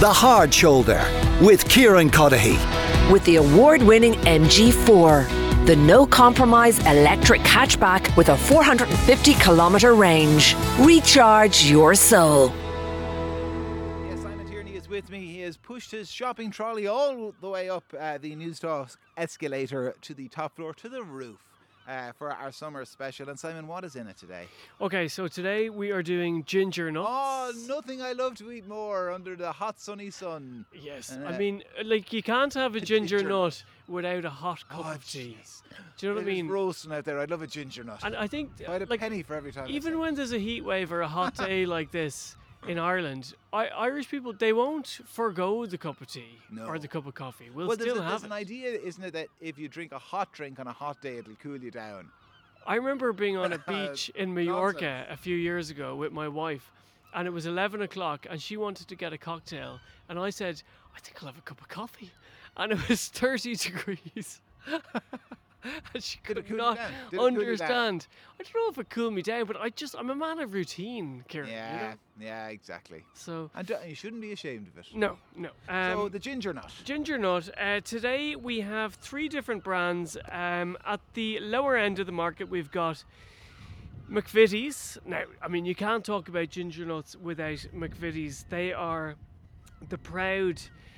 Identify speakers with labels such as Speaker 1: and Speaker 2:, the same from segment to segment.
Speaker 1: The Hard Shoulder with Kieran Cuddihy.
Speaker 2: With the award-winning MG4, the no-compromise electric hatchback with a 450-kilometre range. Recharge your soul.
Speaker 3: Yes, Simon Tierney is with me. He has pushed his shopping trolley all the way up the Newstalk escalator to the top floor, to the roof. For our summer special. And Simon, what is in it today?
Speaker 4: Okay, so today we are doing ginger nuts.
Speaker 3: Oh, nothing I love to eat more under the hot sunny sun.
Speaker 4: Yes, I mean, like, you can't have a ginger nut without a hot cup of tea. Do you know what I mean?
Speaker 3: It's roasting out there. I'd love a ginger nut.
Speaker 4: And I think,
Speaker 3: if I had a penny for every time.
Speaker 4: Even when there's a heat wave or a hot day like this in Ireland, Irish people, they won't forgo the cup of tea or the cup of coffee. We'll still have
Speaker 3: there's
Speaker 4: it.
Speaker 3: an idea, isn't it, that if you drink a hot drink on a hot day, it'll cool you down.
Speaker 4: I remember being on a beach in Mallorca a few years ago with my wife, and it was 11 o'clock, and she wanted to get a cocktail, and I said, I think I'll have a cup of coffee. And it was 30 degrees. And she could not understand. I don't know if it cooled me down, but I'm a man of routine, Kieran.
Speaker 3: Yeah,
Speaker 4: you know?
Speaker 3: Yeah, exactly.
Speaker 4: So
Speaker 3: and you shouldn't be ashamed of it.
Speaker 4: No.
Speaker 3: So the ginger nut.
Speaker 4: Ginger nut. Today we have 3 different brands. At the lower end of the market, we've got McVitie's. Now, I mean, you can't talk about ginger nuts without McVitie's. They are the proud.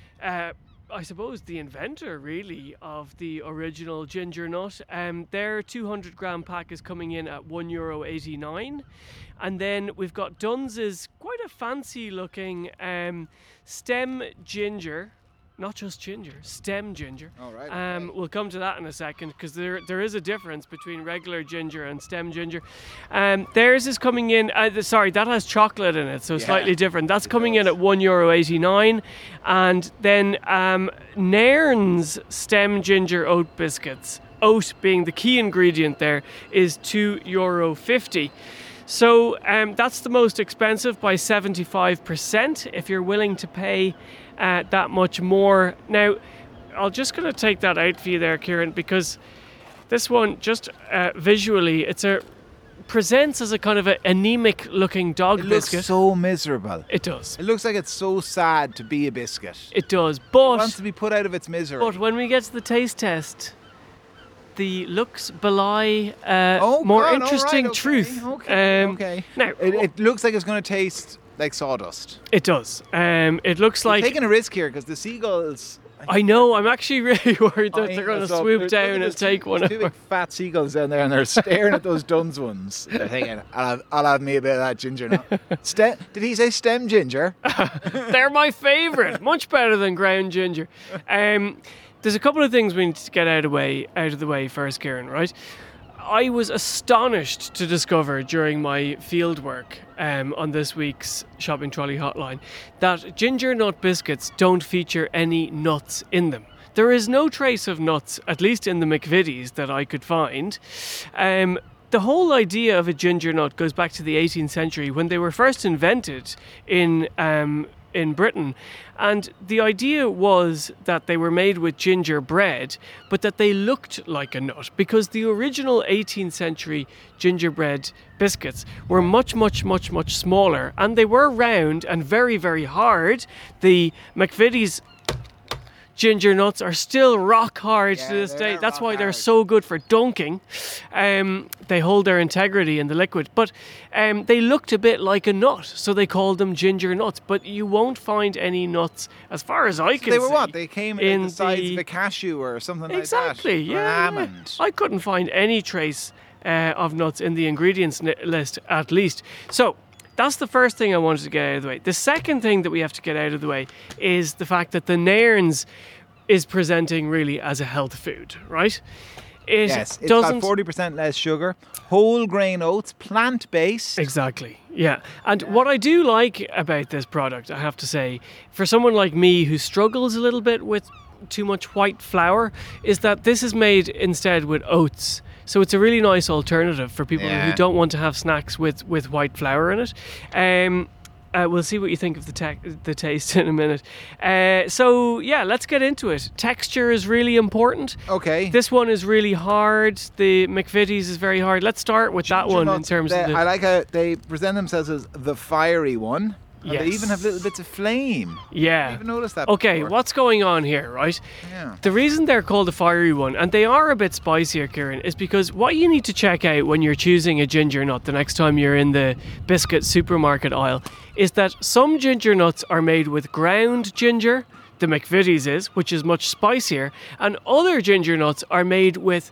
Speaker 4: I suppose the inventor really of the original ginger nut. Their 200 gram pack is coming in at €1.89, and then we've got Dunn's, quite a fancy looking stem ginger. Not just ginger, stem ginger.
Speaker 3: All right. Okay.
Speaker 4: We'll come to that in a second, because there is a difference between regular ginger and stem ginger. Theirs is coming in, that has chocolate in it, so slightly different. That's coming in at €1.89. And then Nairn's stem ginger oat biscuits, oat being the key ingredient there, is €2.50. So that's the most expensive by 75% if you're willing to pay that much more. Now, I'm just going to take that out for you there, Kieran, because this one, just visually, presents as a kind of an anemic looking dog biscuit.
Speaker 3: It looks so miserable.
Speaker 4: It does.
Speaker 3: It looks like it's so sad to be a biscuit.
Speaker 4: It does, but
Speaker 3: it wants to be put out of its misery.
Speaker 4: But when we get to the taste test, the looks belie more interesting truth.
Speaker 3: Okay.
Speaker 4: Now,
Speaker 3: it looks like it's going to taste like sawdust.
Speaker 4: It does. It looks like...
Speaker 3: You're taking a risk here, because the seagulls...
Speaker 4: I know, I'm actually really worried that they're going to swoop down and take one of
Speaker 3: them. Two big fat seagulls down there, and they're staring at those Dunn's ones. They're thinking, I'll have me a bit of that ginger nut. Did he say stem ginger?
Speaker 4: They're my favourite. Much better than ground ginger. There's a couple of things we need to get out of the way first, Kieran, right? I was astonished to discover during my field work on this week's Shopping Trolley Hotline that ginger nut biscuits don't feature any nuts in them. There is no trace of nuts, at least in the McVitie's that I could find. The whole idea of a ginger nut goes back to the 18th century when they were first invented in Britain, and the idea was that they were made with ginger bread, but that they looked like a nut, because the original 18th century gingerbread biscuits were much, much, much, much smaller, and they were round and very, very hard. The McVitie's ginger nuts are still rock hard to this day. That's why they're so good for dunking. They hold their integrity in the liquid. But they looked a bit like a nut, so they called them ginger nuts. But you won't find any nuts, as far as I can see.
Speaker 3: They were what? They came in the size of a cashew or something like that?
Speaker 4: Exactly, yeah.
Speaker 3: Or an almond.
Speaker 4: I couldn't find any trace of nuts in the ingredients list, at least. So that's the first thing I wanted to get out of the way. The second thing that we have to get out of the way is the fact that the Nairn's is presenting really as a health food, right?
Speaker 3: It's got 40% less sugar, whole grain oats, plant-based.
Speaker 4: Exactly, yeah. And what I do like about this product, I have to say, for someone like me who struggles a little bit with too much white flour, is that this is made instead with oats. So it's a really nice alternative for people who don't want to have snacks with white flour in it. We'll see what you think of the taste in a minute. So yeah, let's get into it. Texture is really important.
Speaker 3: Okay.
Speaker 4: This one is really hard. The McVitie's is very hard. Let's start with that one in terms of
Speaker 3: I like how they present themselves as the fiery one. And they even have little bits of flame.
Speaker 4: Yeah.
Speaker 3: I didn't even notice that
Speaker 4: Okay,
Speaker 3: before.
Speaker 4: what's going on here, right?
Speaker 3: Yeah.
Speaker 4: The reason they're called the fiery one, and they are a bit spicier, Kieran, is because what you need to check out when you're choosing a ginger nut the next time you're in the biscuit supermarket aisle is that some ginger nuts are made with ground ginger, the McVitie's is, which is much spicier, and other ginger nuts are made with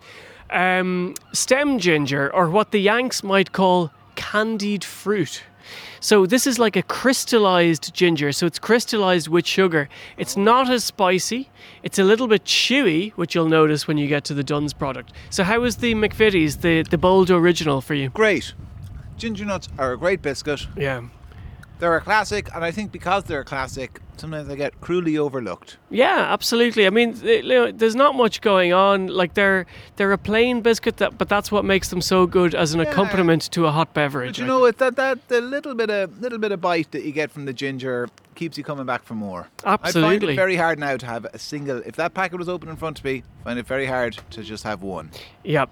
Speaker 4: stem ginger, or what the Yanks might call candied fruit. So this is like a crystallized ginger, so it's crystallized with sugar. It's not as spicy. It's a little bit chewy, which you'll notice when you get to the Dunn's product. So how is the McVitie's, the bold original for you?
Speaker 3: Great. Ginger nuts are a great biscuit.
Speaker 4: Yeah.
Speaker 3: They're a classic, and I think because they're a classic, sometimes they get cruelly overlooked.
Speaker 4: Yeah, absolutely. I mean, there's not much going on. Like they're a plain biscuit, but that's what makes them so good as an accompaniment to a hot beverage.
Speaker 3: But you know, it's that the little bit of bite that you get from the ginger keeps you coming back for more. I find
Speaker 4: Absolutely.
Speaker 3: it very hard now to have a single. If that packet was open in front of me, I find it very hard to just have one.
Speaker 4: Yeah,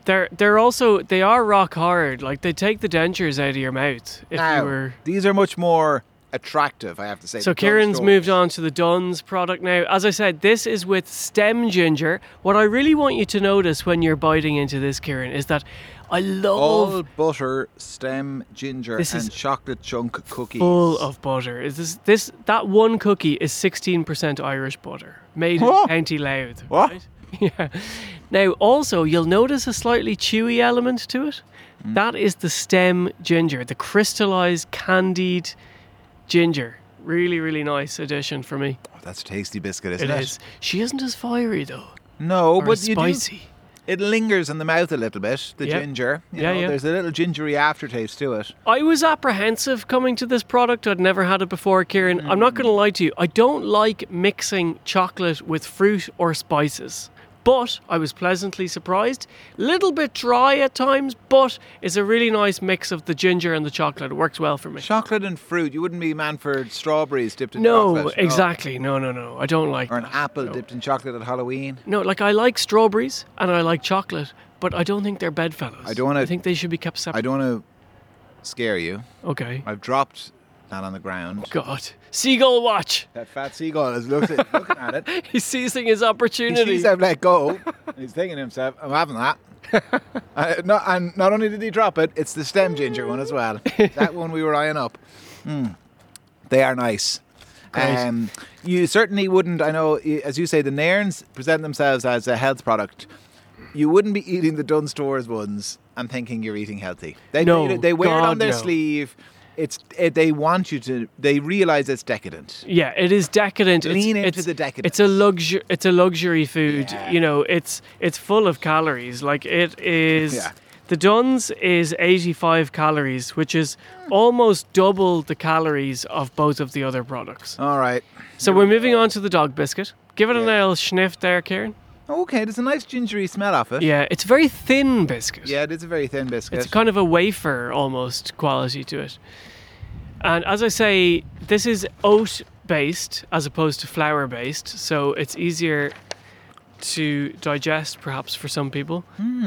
Speaker 4: they are rock hard. Like they take the dentures out of your mouth if
Speaker 3: Now,
Speaker 4: you were.
Speaker 3: these are much more attractive, I have to say.
Speaker 4: So
Speaker 3: The Dunn's
Speaker 4: Kieran's
Speaker 3: stores.
Speaker 4: moved on to the Dunn's product now. As I said, this is with stem ginger. What I really want you to notice when you're biting into this, Kieran, is that I love
Speaker 3: All butter, stem, ginger,
Speaker 4: This is
Speaker 3: and chocolate chunk cookies.
Speaker 4: full of butter. Is this that one cookie is 16% Irish butter made
Speaker 3: What?
Speaker 4: in County Louth.
Speaker 3: What?
Speaker 4: Right? Yeah. Now also you'll notice a slightly chewy element to it. That is the stem ginger, the crystallized candied ginger. Really, really nice addition for me.
Speaker 3: Oh, that's a tasty biscuit, isn't
Speaker 4: It
Speaker 3: it?
Speaker 4: is. She isn't as fiery though.
Speaker 3: No,
Speaker 4: Or
Speaker 3: but
Speaker 4: as
Speaker 3: you do.
Speaker 4: spicy.
Speaker 3: It lingers in the mouth a little bit, the
Speaker 4: Yeah.
Speaker 3: ginger. You
Speaker 4: Yeah,
Speaker 3: know,
Speaker 4: yeah.
Speaker 3: There's a little gingery aftertaste to it.
Speaker 4: I was apprehensive coming to this product. I'd never had it before, Kieran. I'm not going to lie to you. I don't like mixing chocolate with fruit or spices. But I was pleasantly surprised. Little bit dry at times, but it's a really nice mix of the ginger and the chocolate. It works well for me.
Speaker 3: Chocolate and fruit. You wouldn't be a man for strawberries dipped in
Speaker 4: No,
Speaker 3: chocolate.
Speaker 4: exactly. No. I don't like
Speaker 3: Or an
Speaker 4: that.
Speaker 3: apple
Speaker 4: No.
Speaker 3: dipped in chocolate at Halloween.
Speaker 4: No, like I like strawberries and I like chocolate, but I don't think they're bedfellows.
Speaker 3: I don't wanna-
Speaker 4: I think they should be kept separate.
Speaker 3: I don't want to scare you.
Speaker 4: Okay.
Speaker 3: I've dropped that on the ground.
Speaker 4: God. Seagull watch.
Speaker 3: That fat seagull is looking at it.
Speaker 4: He's seizing his
Speaker 3: He
Speaker 4: opportunity.
Speaker 3: sees I've let go. And he's thinking to himself, I'm having that. And not only did he drop it, it's the stem ginger one as well. That one we were eyeing up. They are nice.
Speaker 4: Great.
Speaker 3: You certainly wouldn't, I know, as you say, the Nairns present themselves as a health product. You wouldn't be eating the Dunn Stores ones and thinking you're eating healthy.
Speaker 4: No,
Speaker 3: They wear it on
Speaker 4: God,
Speaker 3: their
Speaker 4: no.
Speaker 3: sleeve. They want you to, they realise it's decadent.
Speaker 4: Yeah, it is decadent.
Speaker 3: Lean into the decadence.
Speaker 4: It's a luxury. It's a luxury food.
Speaker 3: Yeah.
Speaker 4: You know, it's full of calories. Like it is.
Speaker 3: Yeah.
Speaker 4: The Dunn's is 85 calories, which is almost double the calories of both of the other products.
Speaker 3: All right.
Speaker 4: So we're moving on to the dog biscuit. Give it a
Speaker 3: Yeah.
Speaker 4: little sniff there, Kieran.
Speaker 3: Okay, there's a nice gingery smell off it.
Speaker 4: Yeah, it's a very thin biscuit.
Speaker 3: Yeah, it is a very thin biscuit.
Speaker 4: It's kind of a wafer almost quality to it. And as I say, this is oat based as opposed to flour based, so it's easier to digest perhaps for some people.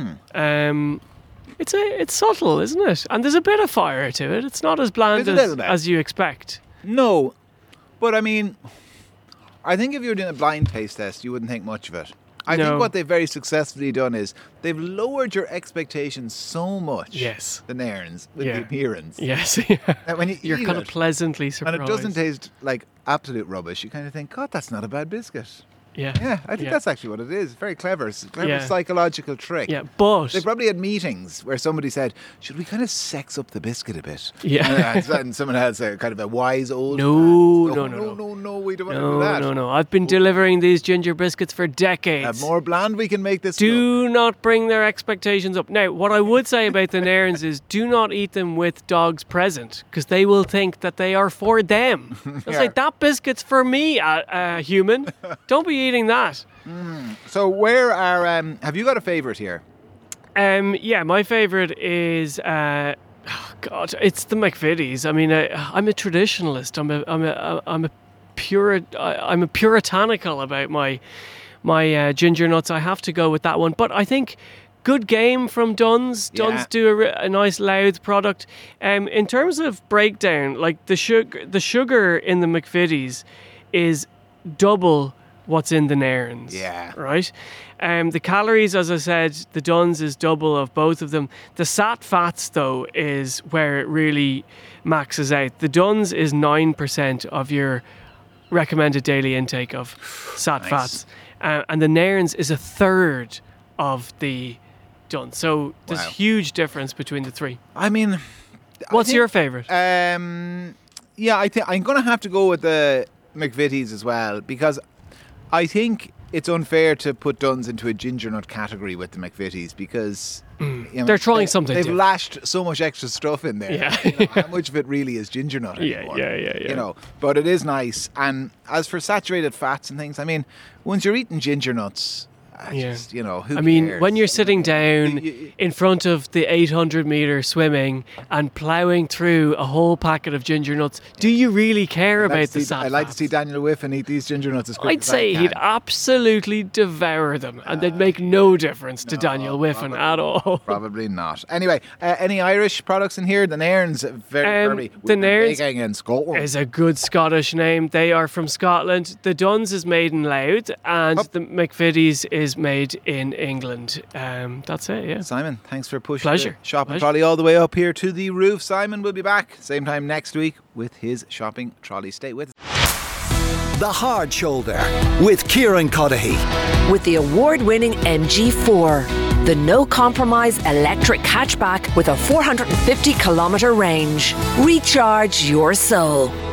Speaker 4: It's subtle, isn't it? And there's a bit of fire to it. It's not as bland
Speaker 3: There's a little bit.
Speaker 4: as you expect.
Speaker 3: No, but I mean, I think if you were doing a blind taste test, you wouldn't think much of it. I
Speaker 4: No.
Speaker 3: think what they've very successfully done is they've lowered your expectations so much.
Speaker 4: Yes.
Speaker 3: The Nairns with
Speaker 4: Yeah.
Speaker 3: the appearance.
Speaker 4: Yes.
Speaker 3: That when
Speaker 4: You're
Speaker 3: eat
Speaker 4: kind of
Speaker 3: it,
Speaker 4: pleasantly surprised.
Speaker 3: and it doesn't taste like absolute rubbish. You kind of think, God, that's not a bad biscuit.
Speaker 4: Yeah.
Speaker 3: Yeah, I think that's actually what it is. Very clever. It's a clever
Speaker 4: Yeah.
Speaker 3: psychological trick.
Speaker 4: Yeah, but
Speaker 3: They probably had meetings where somebody said, should we kind of sex up the biscuit a bit?
Speaker 4: Yeah.
Speaker 3: And someone has a kind of a wise old
Speaker 4: No,
Speaker 3: man.
Speaker 4: no,
Speaker 3: No, we don't want to do that.
Speaker 4: no. I've been delivering these ginger biscuits for decades.
Speaker 3: The more bland we can make this.
Speaker 4: Do not bring their expectations up. Now, what I would say about the Nairns is do not eat them with dogs present because they will think that they are for them. They'll say,
Speaker 3: Yeah.
Speaker 4: that biscuit's for me, human. Don't be eating that.
Speaker 3: So where are? Have you got a favourite here?
Speaker 4: Yeah, my favourite is... God, it's the McVitie's. I mean, I'm a traditionalist. I'm a puritanical about my ginger nuts. I have to go with that one. But I think Good game from Duns. Duns
Speaker 3: Yeah.
Speaker 4: do a nice loud product. In terms of breakdown, like the sugar in the McVitie's is double what's in the Nairns.
Speaker 3: Yeah.
Speaker 4: Right? The calories, as I said, the Duns is double of both of them. The sat fats, though, is where it really maxes out. The Duns is 9% of your recommended daily intake of sat fats. And the Nairns is a third of the Duns. So there's
Speaker 3: Wow.
Speaker 4: huge difference between the three.
Speaker 3: I mean,
Speaker 4: What's your favourite?
Speaker 3: Yeah, I think I'm going to have to go with the McVitie's as well, because I think it's unfair to put Duns into a ginger nut category with the McVitie's, because you know,
Speaker 4: They're trying something
Speaker 3: They've
Speaker 4: different.
Speaker 3: lashed so much extra stuff in there.
Speaker 4: Yeah.
Speaker 3: You know, how much of it really is ginger nut
Speaker 4: Yeah,
Speaker 3: anymore?
Speaker 4: yeah.
Speaker 3: You know, but it is nice. And as for saturated fats and things, I mean, once you're eating ginger nuts, just, you know, who
Speaker 4: I mean,
Speaker 3: cares?
Speaker 4: when you're sitting down
Speaker 3: You-
Speaker 4: in front of the 800-metre swimming and ploughing through a whole packet of ginger nuts, do you really care about the sat
Speaker 3: I'd like to
Speaker 4: fats?
Speaker 3: see Daniel Whiffen eat these ginger nuts as quick
Speaker 4: I'd
Speaker 3: as I
Speaker 4: say
Speaker 3: can.
Speaker 4: he'd absolutely devour them, and they'd make no difference to Daniel Whiffen at all.
Speaker 3: Probably not. Anyway, any Irish products in here? The Nairns, very firmy.
Speaker 4: the Nairns
Speaker 3: Big in Scotland.
Speaker 4: is a good Scottish name. They are from Scotland. The Duns is made in Louth, and the McVitie's is made in England. That's it, yeah.
Speaker 3: Simon, thanks for pushing
Speaker 4: Pleasure.
Speaker 3: the shopping
Speaker 4: Pleasure.
Speaker 3: trolley all the way up here to the roof. Simon will be back same time next week with his shopping trolley. Stay with us.
Speaker 1: The Hard Shoulder with Kieran Cuddihy.
Speaker 2: With the award-winning MG4, the no-compromise electric hatchback with a 450-kilometre range. Recharge your soul.